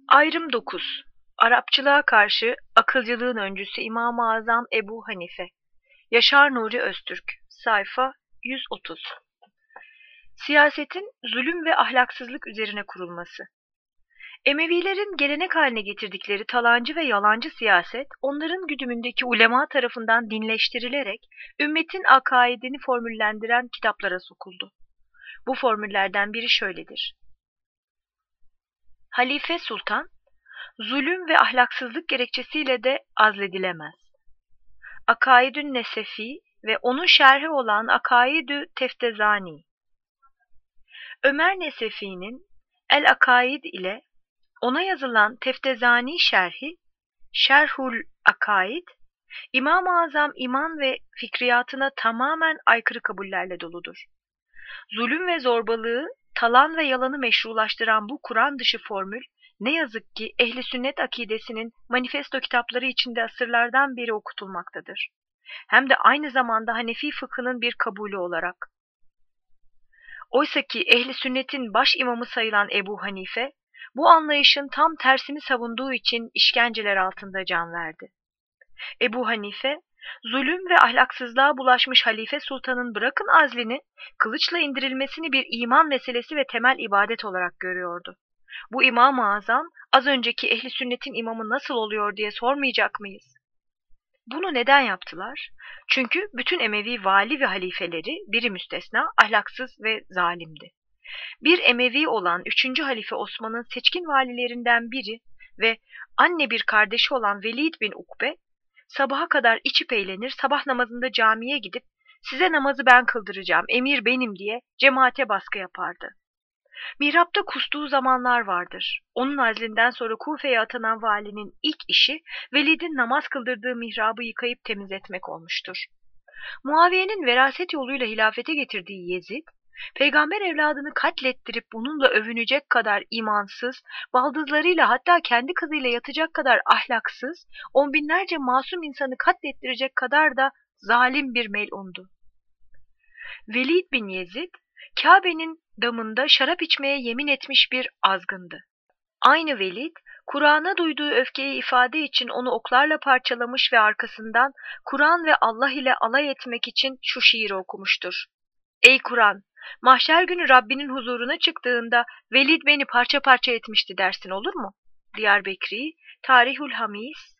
Ayrım 9. Arapçılığa karşı akılcılığın öncüsü İmam-ı Azam Ebu Hanife. Yaşar Nuri Öztürk. Sayfa 130. Siyasetin zulüm ve ahlaksızlık üzerine kurulması. Emevilerin gelenek haline getirdikleri talancı ve yalancı siyaset, onların güdümündeki ulema tarafından dinleştirilerek ümmetin akaidini formüllendiren kitaplara sokuldu. Bu formüllerden biri şöyledir: Halife Sultan, zulüm ve ahlaksızlık gerekçesiyle de azledilemez. Akaidün Nesefi ve onun şerhi olan Akaidü Teftezani. Ömer Nesefi'nin El Akaid ile ona yazılan Teftezani şerhi, Şerhul Akaid, İmam-ı Azam iman ve fikriyatına tamamen aykırı kabullerle doludur. Zulüm ve zorbalığı, talan ve yalanı meşrulaştıran bu Kur'an dışı formül, ne yazık ki ehli sünnet akidesinin manifesto kitapları içinde asırlardan beri okutulmaktadır. Hem de aynı zamanda Hanefi fıkhının bir kabulü olarak. Oysa ki ehli sünnetin baş imamı sayılan Ebu Hanife, bu anlayışın tam tersini savunduğu için işkenceler altında can verdi. Ebu Hanife, zulüm ve ahlaksızlığa bulaşmış Halife Sultan'ın bırakın azlini, kılıçla indirilmesini bir iman meselesi ve temel ibadet olarak görüyordu. Bu İmam-ı Azam, az önceki ehli sünnetin imamı nasıl oluyor diye sormayacak mıyız? Bunu neden yaptılar? Çünkü bütün Emevi vali ve halifeleri, biri müstesna, ahlaksız ve zalimdi. Bir Emevi olan 3. Halife Osman'ın seçkin valilerinden biri ve anne bir kardeşi olan Velid bin Ukbe, sabaha kadar içip eğlenir, sabah namazında camiye gidip size namazı ben kıldıracağım, emir benim diye cemaate baskı yapardı. Mihrapta kustuğu zamanlar vardır. Onun azlinden sonra Kufe'ye atanan valinin ilk işi Velid'in namaz kıldırdığı mihrabı yıkayıp temizletmek olmuştur. Muaviye'nin veraset yoluyla hilafete getirdiği Yezid, peygamber evladını katlettirip bununla övünecek kadar imansız, baldızlarıyla hatta kendi kızıyla yatacak kadar ahlaksız, on binlerce masum insanı katlettirecek kadar da zalim bir melundu. Velid bin Yezid, Kabe'nin damında şarap içmeye yemin etmiş bir azgındı. Aynı Velid, Kur'an'a duyduğu öfkeyi ifade için onu oklarla parçalamış ve arkasından Kur'an ve Allah ile alay etmek için şu şiiri okumuştur. Ey Kur'an! Mahşer günü Rabbinin huzuruna çıktığında Velid beni parça parça etmişti dersin, olur mu? Diyarbekri, Tarihül Hamis.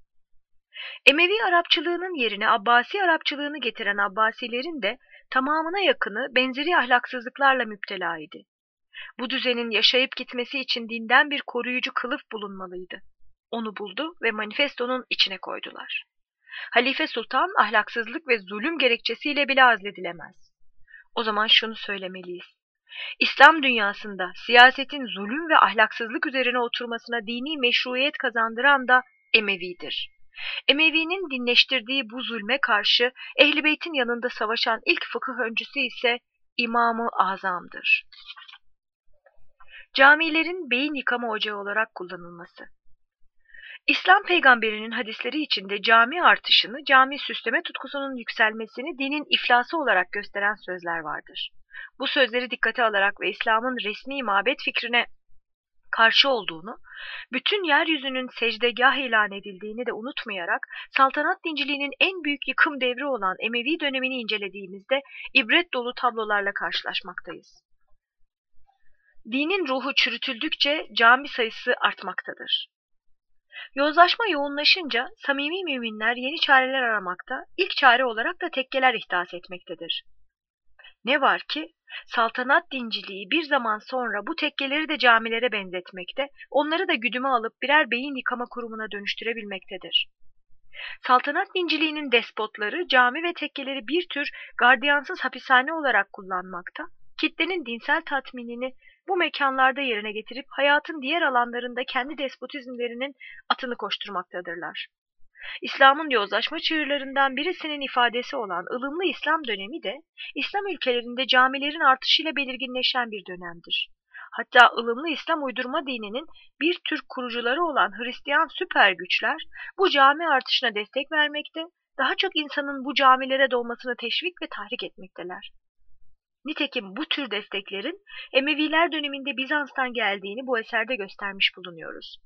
Emevi Arapçılığının yerine Abbasi Arapçılığını getiren Abbasilerin de tamamına yakını benzeri ahlaksızlıklarla müptela idi. Bu düzenin yaşayıp gitmesi için dinden bir koruyucu kılıf bulunmalıydı. Onu buldu ve manifestonun içine koydular. Halife Sultan ahlaksızlık ve zulüm gerekçesiyle bile azledilemez. O zaman şunu söylemeliyiz: İslam dünyasında siyasetin zulüm ve ahlaksızlık üzerine oturmasına dini meşruiyet kazandıran da Emevi'dir. Emevi'nin dinleştirdiği bu zulme karşı Ehl-i Beyt'in yanında savaşan ilk fıkıh öncüsü ise İmam-ı Azam'dır. Camilerin beyin yıkama ocağı olarak kullanılması. İslam peygamberinin hadisleri içinde cami artışını, cami süsleme tutkusunun yükselmesini dinin iflası olarak gösteren sözler vardır. Bu sözleri dikkate alarak ve İslam'ın resmi mabet fikrine karşı olduğunu, bütün yeryüzünün secdegah ilan edildiğini de unutmayarak saltanat dinciliğinin en büyük yıkım devri olan Emevi dönemini incelediğimizde ibret dolu tablolarla karşılaşmaktayız. Dinin ruhu çürütüldükçe cami sayısı artmaktadır. Yozlaşma yoğunlaşınca samimi müminler yeni çareler aramakta, ilk çare olarak da tekkeler ihdas etmektedir. Ne var ki saltanat dinciliği bir zaman sonra bu tekkeleri de camilere benzetmekte, onları da güdüme alıp birer beyin yıkama kurumuna dönüştürebilmektedir. Saltanat dinciliğinin despotları cami ve tekkeleri bir tür gardiyansız hapishane olarak kullanmakta, kitlenin dinsel tatminini bu mekanlarda yerine getirip hayatın diğer alanlarında kendi despotizmlerinin atını koşturmaktadırlar. İslam'ın yozlaşma çığırlarından birisinin ifadesi olan ılımlı İslam dönemi de İslam ülkelerinde camilerin artışıyla belirginleşen bir dönemdir. Hatta ılımlı İslam uydurma dininin bir tür kurucuları olan Hristiyan süper güçler bu cami artışına destek vermekte, daha çok insanın bu camilere dolmasını teşvik ve tahrik etmekteler. Nitekim bu tür desteklerin Emeviler döneminde Bizans'tan geldiğini bu eserde göstermiş bulunuyoruz.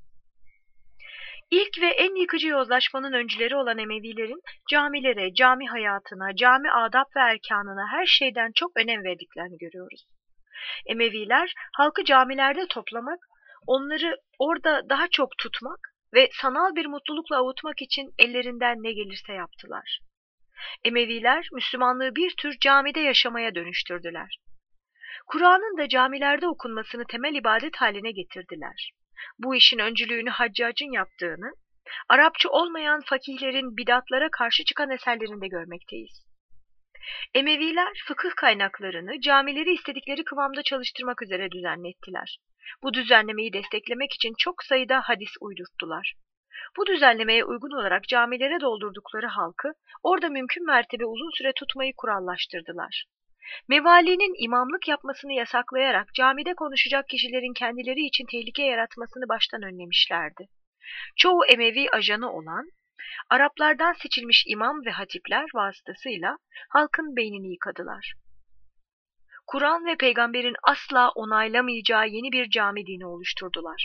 İlk ve en yıkıcı yozlaşmanın öncüleri olan Emevilerin camilere, cami hayatına, cami adab ve erkanına her şeyden çok önem verdiklerini görüyoruz. Emeviler halkı camilerde toplamak, onları orada daha çok tutmak ve sanal bir mutlulukla avutmak için ellerinden ne gelirse yaptılar. Emeviler Müslümanlığı bir tür camide yaşamaya dönüştürdüler. Kur'an'ın da camilerde okunmasını temel ibadet haline getirdiler. Bu işin öncülüğünü Haccac'ın yaptığını, Arapça olmayan fakihlerin bidatlara karşı çıkan eserlerinde görmekteyiz. Emeviler fıkıh kaynaklarını camileri istedikleri kıvamda çalıştırmak üzere düzenlettiler. Bu düzenlemeyi desteklemek için çok sayıda hadis uydurttular. Bu düzenlemeye uygun olarak camilere doldurdukları halkı orada mümkün mertebe uzun süre tutmayı kurallaştırdılar. Mevalinin imamlık yapmasını yasaklayarak camide konuşacak kişilerin kendileri için tehlike yaratmasını baştan önlemişlerdi. Çoğu Emevi ajanı olan, Araplardan seçilmiş imam ve hatipler vasıtasıyla halkın beynini yıkadılar. Kur'an ve peygamberin asla onaylamayacağı yeni bir cami dini oluşturdular.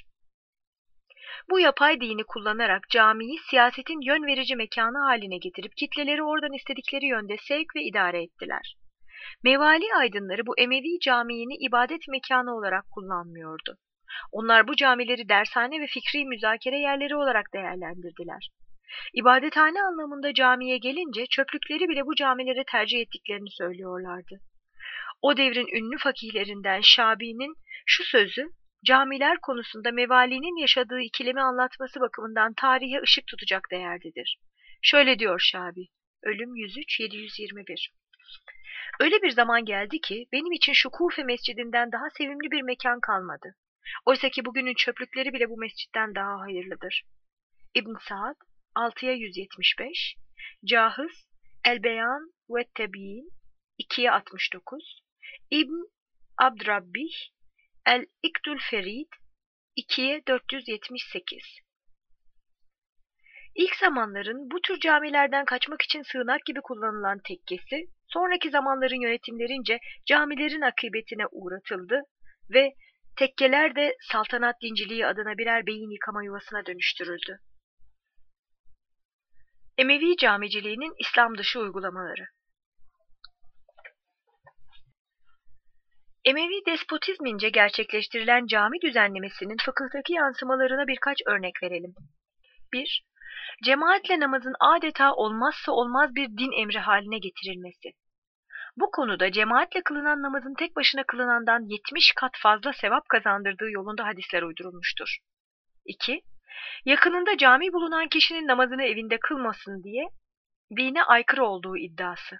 Bu yapay dini kullanarak camiyi siyasetin yön verici mekanı haline getirip kitleleri oradan istedikleri yönde sevk ve idare ettiler. Mevali aydınları bu Emevi camiini ibadet mekanı olarak kullanmıyordu. Onlar bu camileri dershane ve fikri müzakere yerleri olarak değerlendirdiler. İbadethane anlamında camiye gelince çöplükleri bile bu camilere tercih ettiklerini söylüyorlardı. O devrin ünlü fakihlerinden Şabi'nin şu sözü, camiler konusunda Mevali'nin yaşadığı ikilemi anlatması bakımından tarihe ışık tutacak değerdedir. Şöyle diyor Şabi, ölüm 103-721. Öyle bir zaman geldi ki benim için şu Kufe mescidinden daha sevimli bir mekan kalmadı. Oysa ki bugünün çöplükleri bile bu mescitten daha hayırlıdır. İbn Sa'd 6'ya 175, Cahız El-Beyan ve Tebiin 2'ye 69, İbn Abdrabbih El-İkdül Ferid 2'ye 478. İlk zamanların bu tür camilerden kaçmak için sığınak gibi kullanılan tekkesi, sonraki zamanların yönetimlerince camilerin akıbetine uğratıldı ve tekkeler de saltanat dinciliği adına birer beyin yıkama yuvasına dönüştürüldü. Emevi camiciliğinin İslam dışı uygulamaları. Emevi despotizmince gerçekleştirilen cami düzenlemesinin fıkıhtaki yansımalarına birkaç örnek verelim. 1. Cemaatle namazın adeta olmazsa olmaz bir din emri haline getirilmesi. Bu konuda cemaatle kılınan namazın tek başına kılınandan 70 kat fazla sevap kazandırdığı yolunda hadisler uydurulmuştur. 2. Yakınında cami bulunan kişinin namazını evinde kılmasın diye dine aykırı olduğu iddiası.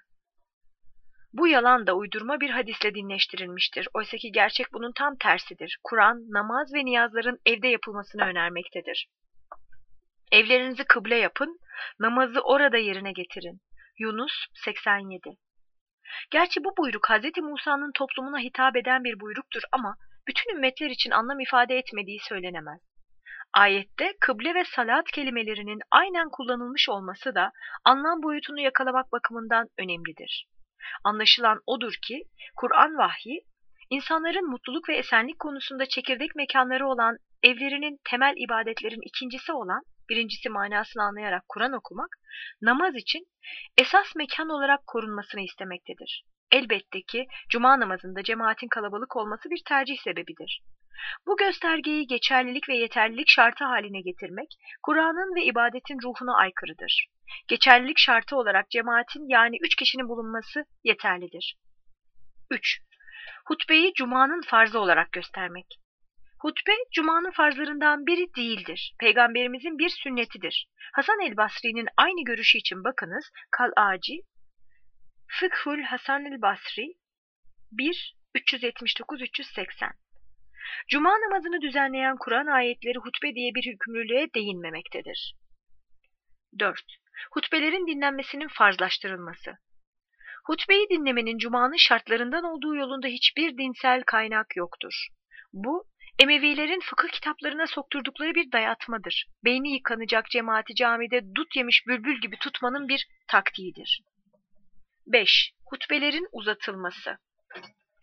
Bu yalan da uydurma bir hadisle dinleştirilmiştir. Oysa ki gerçek bunun tam tersidir. Kur'an, namaz ve niyazların evde yapılmasını önermektedir. Evlerinizi kıble yapın, namazı orada yerine getirin. Yunus 87. Gerçi bu buyruk Hz. Musa'nın toplumuna hitap eden bir buyruktur ama bütün ümmetler için anlam ifade etmediği söylenemez. Ayette kıble ve salat kelimelerinin aynen kullanılmış olması da anlam boyutunu yakalamak bakımından önemlidir. Anlaşılan odur ki Kur'an vahyi, insanların mutluluk ve esenlik konusunda çekirdek mekanları olan evlerinin temel ibadetlerin ikincisi olan, birincisi manasını anlayarak Kur'an okumak, namaz için esas mekan olarak korunmasını istemektedir. Elbette ki cuma namazında cemaatin kalabalık olması bir tercih sebebidir. Bu göstergeyi geçerlilik ve yeterlilik şartı haline getirmek, Kur'an'ın ve ibadetin ruhuna aykırıdır. Geçerlilik şartı olarak cemaatin yani 3 kişinin bulunması yeterlidir. 3. Hutbeyi Cuma'nın farzı olarak göstermek. Hutbe, Cuma'nın farzlarından biri değildir. Peygamberimizin bir sünnetidir. Hasan el-Basri'nin aynı görüşü için bakınız, Kal-Aci, Fıkhul Hasan el-Basri 1, 379-380. Cuma namazını düzenleyen Kur'an ayetleri hutbe diye bir hükümlülüğe değinmemektedir. 4. Hutbelerin dinlenmesinin farzlaştırılması. Hutbeyi dinlemenin Cuma'nın şartlarından olduğu yolunda hiçbir dinsel kaynak yoktur. Bu, Emevilerin fıkıh kitaplarına sokturdukları bir dayatmadır. Beyni yıkanacak cemaati camide dut yemiş bülbül gibi tutmanın bir taktiğidir. 5. Hutbelerin uzatılması.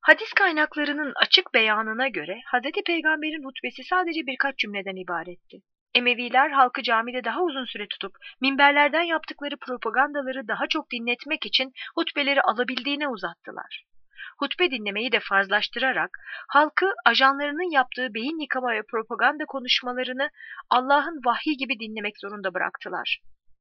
Hadis kaynaklarının açık beyanına göre Hz. Peygamber'in hutbesi sadece birkaç cümleden ibaretti. Emeviler halkı camide daha uzun süre tutup minberlerden yaptıkları propagandaları daha çok dinletmek için hutbeleri alabildiğine uzattılar. Hutbe dinlemeyi de farzlaştırarak halkı ajanlarının yaptığı beyin yıkama ve propaganda konuşmalarını Allah'ın vahyi gibi dinlemek zorunda bıraktılar.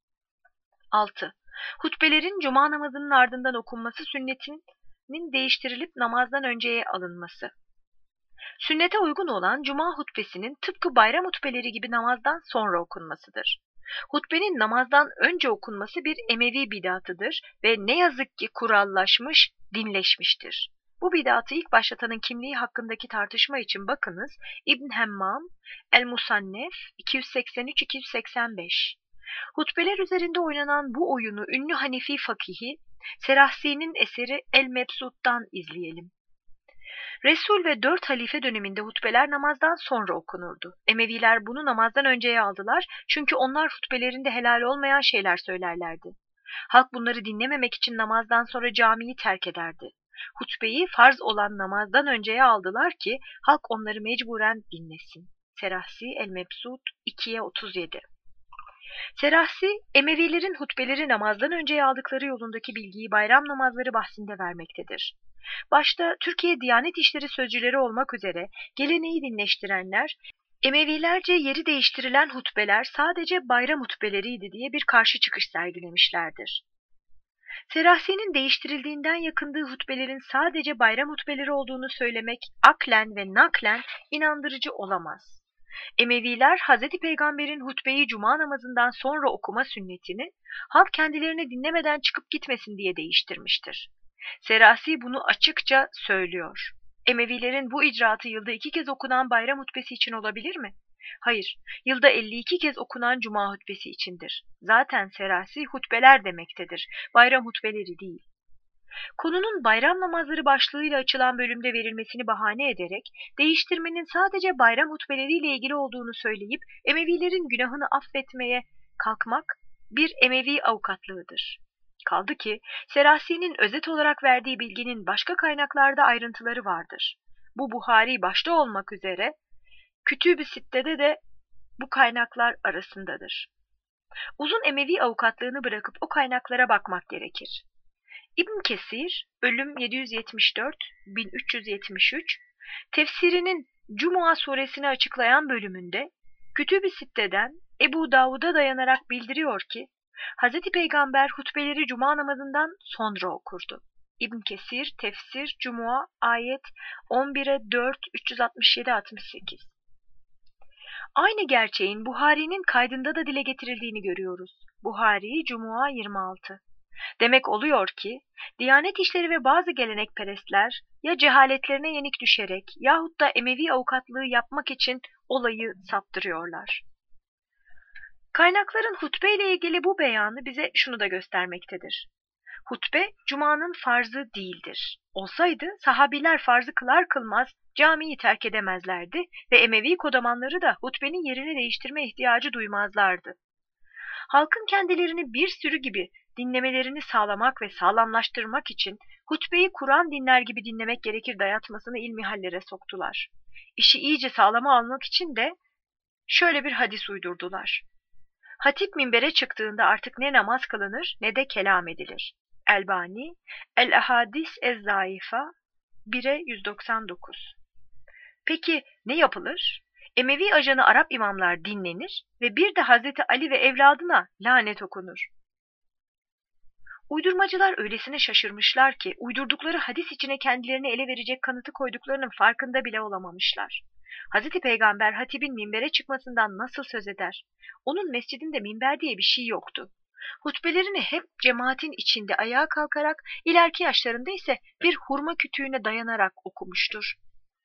6. Hutbelerin cuma namazının ardından okunması sünnetinin değiştirilip namazdan önceye alınması. Sünnete uygun olan cuma hutbesinin tıpkı bayram hutbeleri gibi namazdan sonra okunmasıdır. Hutbenin namazdan önce okunması bir Emevi bidatıdır ve ne yazık ki kurallaşmış, dinleşmiştir. Bu bidatı ilk başlatanın kimliği hakkındaki tartışma için bakınız İbn Hemmam, El-Musannef 283-285. Hutbeler üzerinde oynanan bu oyunu ünlü Hanefi fakihi Serahsi'nin eseri El-Mebsut'tan izleyelim. Resul ve 4 halife döneminde hutbeler namazdan sonra okunurdu. Emeviler bunu namazdan önceye aldılar çünkü onlar hutbelerinde helal olmayan şeyler söylerlerdi. Halk bunları dinlememek için namazdan sonra camiyi terk ederdi. Hutbeyi farz olan namazdan önceye aldılar ki halk onları mecburen dinlesin. Serahsi El-Mebsut 2'ye 37. Serahsi, Emevilerin hutbeleri namazdan önceye aldıkları yolundaki bilgiyi bayram namazları bahsinde vermektedir. Başta Türkiye Diyanet İşleri sözcüleri olmak üzere geleneği dinleştirenler, Emevilerce yeri değiştirilen hutbeler sadece bayram hutbeleriydi diye bir karşı çıkış sergilemişlerdir. Serahsi'nin değiştirildiğinden yakındığı hutbelerin sadece bayram hutbeleri olduğunu söylemek aklen ve naklen inandırıcı olamaz. Emeviler Hz. Peygamber'in hutbeyi cuma namazından sonra okuma sünnetini halk kendilerini dinlemeden çıkıp gitmesin diye değiştirmiştir. Serahsi bunu açıkça söylüyor. Emevilerin bu icraatı yılda 2 kez okunan bayram hutbesi için olabilir mi? Hayır, yılda 52 kez okunan cuma hutbesi içindir. Zaten serahsi hutbeler demektedir, bayram hutbeleri değil. Konunun bayram namazları başlığıyla açılan bölümde verilmesini bahane ederek değiştirmenin sadece bayram hutbeleriyle ilgili olduğunu söyleyip Emevilerin günahını affetmeye kalkmak bir Emevi avukatlığıdır. Kaldı ki Serahsi'nin özet olarak verdiği bilginin başka kaynaklarda ayrıntıları vardır. Bu Buhari başta olmak üzere Kütüb-i Sitte'de de bu kaynaklar arasındadır. Uzun Emevi avukatlığını bırakıp o kaynaklara bakmak gerekir. İbn Kesir, ölüm 774-1373, tefsirinin Cuma suresini açıklayan bölümünde Kütüb-i Sitte'den Ebu Davud'a dayanarak bildiriyor ki Hz. Peygamber hutbeleri cuma namazından sonra okurdu. İbn Kesir, tefsir, Cuma, ayet 11'e 4, 367-68. Aynı gerçeğin Buhari'nin kaydında da dile getirildiğini görüyoruz. Buhari, Cuma 26. Demek oluyor ki, Diyanet İşleri ve bazı gelenekperestler ya cehaletlerine yenik düşerek yahut da Emevi avukatlığı yapmak için olayı saptırıyorlar. Kaynakların hutbe ile ilgili bu beyanı bize şunu da göstermektedir. Hutbe, Cuma'nın farzı değildir. Olsaydı sahabiler farzı kılar kılmaz camiyi terk edemezlerdi ve Emevi kodamanları da hutbenin yerini değiştirme ihtiyacı duymazlardı. Halkın kendilerini bir sürü gibi dinlemelerini sağlamak ve sağlamlaştırmak için hutbeyi Kur'an dinler gibi dinlemek gerekir dayatmasını ilmihallere soktular. İşi iyice sağlama almak için de şöyle bir hadis uydurdular. Hatip minbere çıktığında artık ne namaz kılınır ne de kelam edilir. Elbani, El-Ahadis Ez-Zaifa 1'e 199. Peki ne yapılır? Emevi ajanı Arap imamlar dinlenir ve bir de Hazreti Ali ve evladına lanet okunur. Uydurmacılar öylesine şaşırmışlar ki uydurdukları hadis içine kendilerini ele verecek kanıtı koyduklarının farkında bile olamamışlar. Hazreti Peygamber hatibin minbere çıkmasından nasıl söz eder? Onun mescidinde minber diye bir şey yoktu. Hutbelerini hep cemaatin içinde ayağa kalkarak, ileriki yaşlarında ise bir hurma kütüğüne dayanarak okumuştur.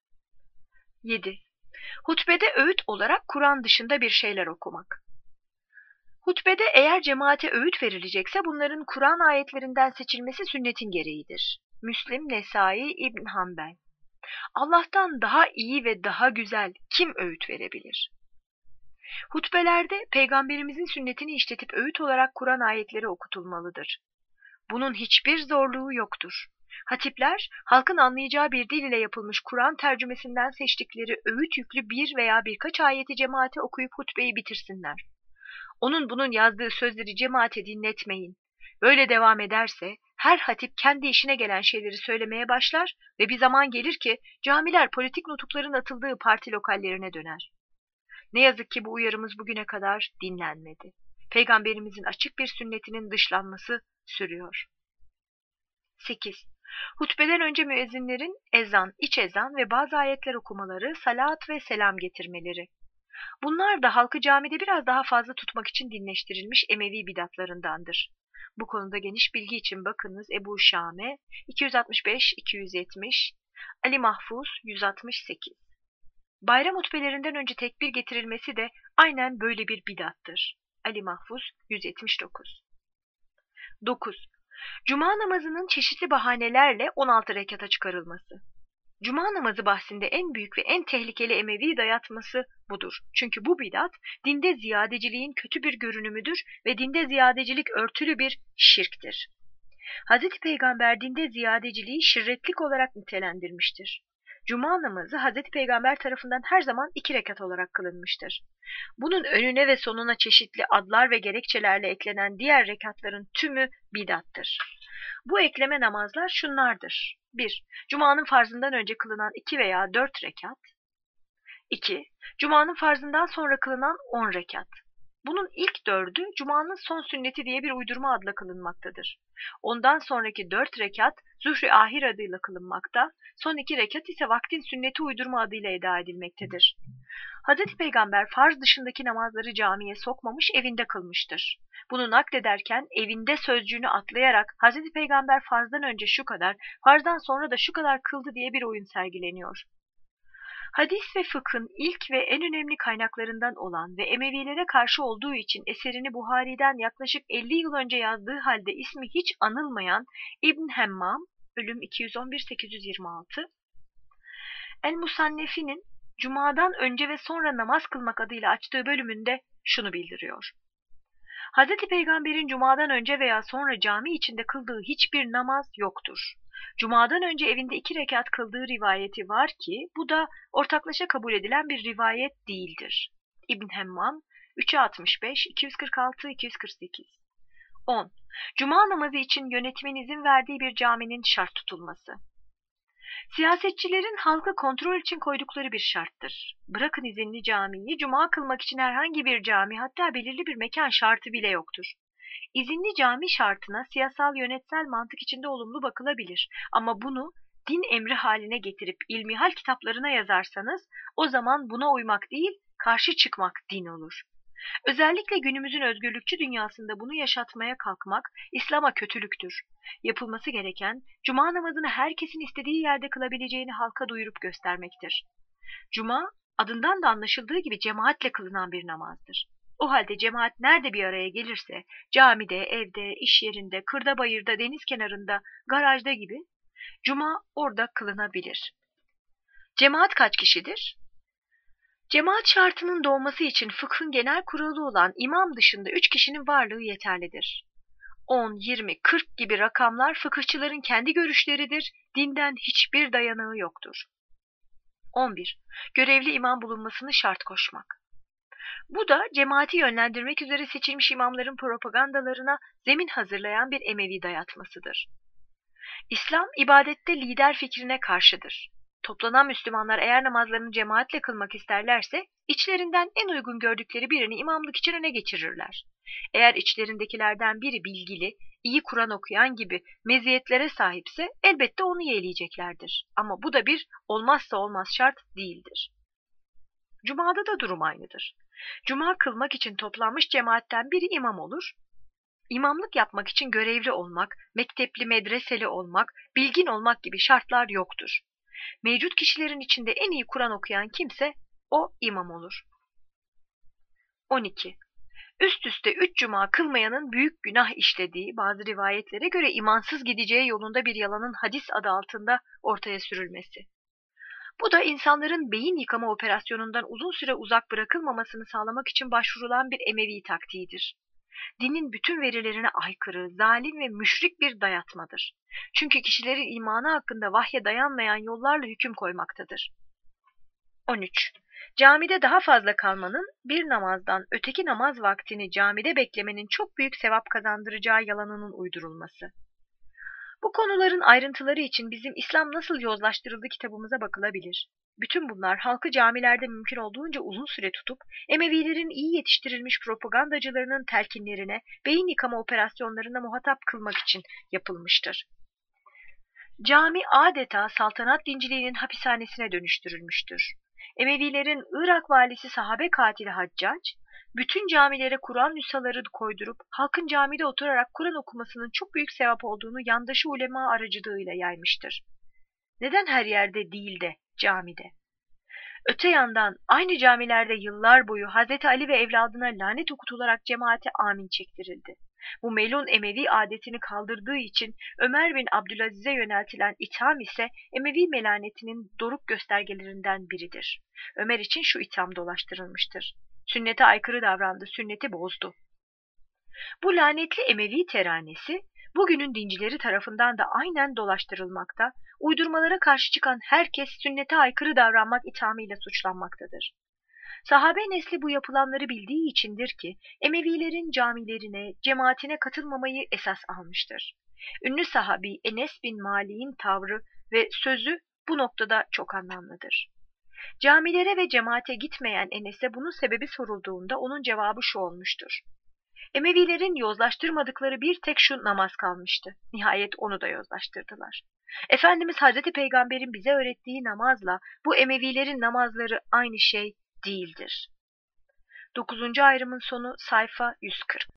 7. Hutbede öğüt olarak Kur'an dışında bir şeyler okumak. Hutbede eğer cemaate öğüt verilecekse bunların Kur'an ayetlerinden seçilmesi sünnetin gereğidir. Müslim, Nesai, İbn Hanbel. Allah'tan daha iyi ve daha güzel kim öğüt verebilir? Hutbelerde Peygamberimizin sünnetini işletip öğüt olarak Kur'an ayetleri okutulmalıdır. Bunun hiçbir zorluğu yoktur. Hatipler, halkın anlayacağı bir dil ile yapılmış Kur'an tercümesinden seçtikleri öğüt yüklü bir veya birkaç ayeti cemaate okuyup hutbeyi bitirsinler. Onun bunun yazdığı sözleri cemaate dinletmeyin. Böyle devam ederse her hatip kendi işine gelen şeyleri söylemeye başlar ve bir zaman gelir ki camiler politik nutukların atıldığı parti lokallerine döner. Ne yazık ki bu uyarımız bugüne kadar dinlenmedi. Peygamberimizin açık bir sünnetinin dışlanması sürüyor. 8. Hutbeden önce müezzinlerin ezan, iç ezan ve bazı ayetler okumaları, salat ve selam getirmeleri. Bunlar da halkı camide biraz daha fazla tutmak için dinleştirilmiş Emevi bidatlarındandır. Bu konuda geniş bilgi için bakınız Ebu Şame 265-270, Ali Mahfuz 168. Bayram hutbelerinden önce tekbir getirilmesi de aynen böyle bir bidattır. Ali Mahfuz 179. 9. Cuma namazının çeşitli bahanelerle 16 rekata çıkarılması. Cuma namazı bahsinde en büyük ve en tehlikeli Emevi dayatması budur. Çünkü bu bidat dinde ziyadeciliğin kötü bir görünümüdür ve dinde ziyadecilik örtülü bir şirktir. Hz. Peygamber dinde ziyadeciliği şirretlik olarak nitelendirmiştir. Cuma namazı Hz. Peygamber tarafından her zaman 2 rekat olarak kılınmıştır. Bunun önüne ve sonuna çeşitli adlar ve gerekçelerle eklenen diğer rekatların tümü bidattır. Bu ekleme namazlar şunlardır. 1. Cuma'nın farzından önce kılınan 2 veya 4 rekat. 2. Cuma'nın farzından sonra kılınan 10 rekat. Bunun ilk 4'ü Cuma'nın son sünneti diye bir uydurma adla kılınmaktadır. Ondan sonraki 4 rekat Zuhri Ahir adıyla kılınmakta, son 2 rekat ise vaktin sünneti uydurma adıyla eda edilmektedir. Hz. Peygamber farz dışındaki namazları camiye sokmamış, evinde kılmıştır. Bunu naklederken evinde sözcüğünü atlayarak Hz. Peygamber farzdan önce şu kadar, farzdan sonra da şu kadar kıldı diye bir oyun sergileniyor. Hadis ve fıkhın ilk ve en önemli kaynaklarından olan ve Emevilere karşı olduğu için eserini Buhari'den yaklaşık 50 yıl önce yazdığı halde ismi hiç anılmayan İbn Hemmam, ölüm 211-826, El-Musannefi'nin Cuma'dan önce ve sonra namaz kılmak adıyla açtığı bölümünde şunu bildiriyor. Hz. Peygamber'in Cuma'dan önce veya sonra cami içinde kıldığı hiçbir namaz yoktur. Cuma'dan önce evinde 2 rekat kıldığı rivayeti var ki bu da ortaklaşa kabul edilen bir rivayet değildir. İbn Hemmam 3'e 65, 246, 248. 10. Cuma namazı için yönetimin izin verdiği bir caminin şart tutulması. Siyasetçilerin halkı kontrol için koydukları bir şarttır. Bırakın izinli camiyi, cuma kılmak için herhangi bir cami, hatta belirli bir mekan şartı bile yoktur. İzinli cami şartına siyasal yönetsel mantık içinde olumlu bakılabilir ama bunu din emri haline getirip ilmihal kitaplarına yazarsanız o zaman buna uymak değil, karşı çıkmak din olur. Özellikle günümüzün özgürlükçü dünyasında bunu yaşatmaya kalkmak İslam'a kötülüktür. Yapılması gereken cuma namazını herkesin istediği yerde kılabileceğini halka duyurup göstermektir. Cuma adından da anlaşıldığı gibi cemaatle kılınan bir namazdır. O halde cemaat nerede bir araya gelirse, camide, evde, iş yerinde, kırda bayırda, deniz kenarında, garajda gibi, cuma orada kılınabilir. Cemaat kaç kişidir? Cemaat şartının doğması için fıkhın genel kuralı olan imam dışında 3 kişinin varlığı yeterlidir. 10, 20, 40 gibi rakamlar fıkıhçıların kendi görüşleridir, dinden hiçbir dayanağı yoktur. 11. Görevli imam bulunmasını şart koşmak. Bu da cemaati yönlendirmek üzere seçilmiş imamların propagandalarına zemin hazırlayan bir Emevi dayatmasıdır. İslam, ibadette lider fikrine karşıdır. Toplanan Müslümanlar eğer namazlarını cemaatle kılmak isterlerse, içlerinden en uygun gördükleri birini imamlık için öne geçirirler. Eğer içlerindekilerden biri bilgili, iyi Kur'an okuyan gibi meziyetlere sahipse elbette onu yeğleyeceklerdir. Ama bu da bir olmazsa olmaz şart değildir. Cuma'da da durum aynıdır. Cuma kılmak için toplanmış cemaatten biri imam olur. İmamlık yapmak için görevli olmak, mektepli medreseli olmak, bilgin olmak gibi şartlar yoktur. Mevcut kişilerin içinde en iyi Kur'an okuyan kimse o imam olur. 12. Üst üste 3 cuma kılmayanın büyük günah işlediği, bazı rivayetlere göre imansız gideceği yolunda bir yalanın hadis adı altında ortaya sürülmesi. Bu da insanların beyin yıkama operasyonundan uzun süre uzak bırakılmamasını sağlamak için başvurulan bir Emevi taktiğidir. Dinin bütün verilerine aykırı, zalim ve müşrik bir dayatmadır. Çünkü kişilerin imanı hakkında vahye dayanmayan yollarla hüküm koymaktadır. 13. Camide daha fazla kalmanın bir namazdan öteki namaz vaktini camide beklemenin çok büyük sevap kazandıracağı yalanının uydurulması. Bu konuların ayrıntıları için bizim İslam Nasıl Yozlaştırıldı kitabımıza bakılabilir. Bütün bunlar halkı camilerde mümkün olduğunca uzun süre tutup Emevilerin iyi yetiştirilmiş propagandacılarının telkinlerine, beyin yıkama operasyonlarına muhatap kılmak için yapılmıştır. Cami adeta saltanat dinciliğinin hapishanesine dönüştürülmüştür. Emevilerin Irak valisi sahabe katili Haccac, bütün camilere Kur'an nüshaları koydurup halkın camide oturarak Kur'an okumasının çok büyük sevap olduğunu yandaşı ulema aracılığıyla yaymıştır. Neden her yerde değil de camide? Öte yandan aynı camilerde yıllar boyu Hazreti Ali ve evladına lanet okutularak cemaate amin çektirildi. Bu melun Emevi adetini kaldırdığı için Ömer bin Abdülaziz'e yöneltilen itham ise Emevi melanetinin doruk göstergelerinden biridir. Ömer için şu itham dolaştırılmıştır: sünnete aykırı davrandı, sünneti bozdu. Bu lanetli Emevi teranesi bugünün dincileri tarafından da aynen dolaştırılmakta, uydurmalara karşı çıkan herkes sünnete aykırı davranmak ithamıyla suçlanmaktadır. Sahabe nesli bu yapılanları bildiği içindir ki Emevilerin camilerine, cemaatine katılmamayı esas almıştır. Ünlü sahabi Enes bin Malik'in tavrı ve sözü bu noktada çok anlamlıdır. Camilere ve cemaate gitmeyen Enes'e bunun sebebi sorulduğunda onun cevabı şu olmuştur: Emevilerin yozlaştırmadıkları bir tek şu namaz kalmıştı. Nihayet onu da yozlaştırdılar. Efendimiz Hazreti Peygamber'in bize öğrettiği namazla bu Emevilerin namazları aynı şey değildir. 9. ayrımın sonu sayfa 140.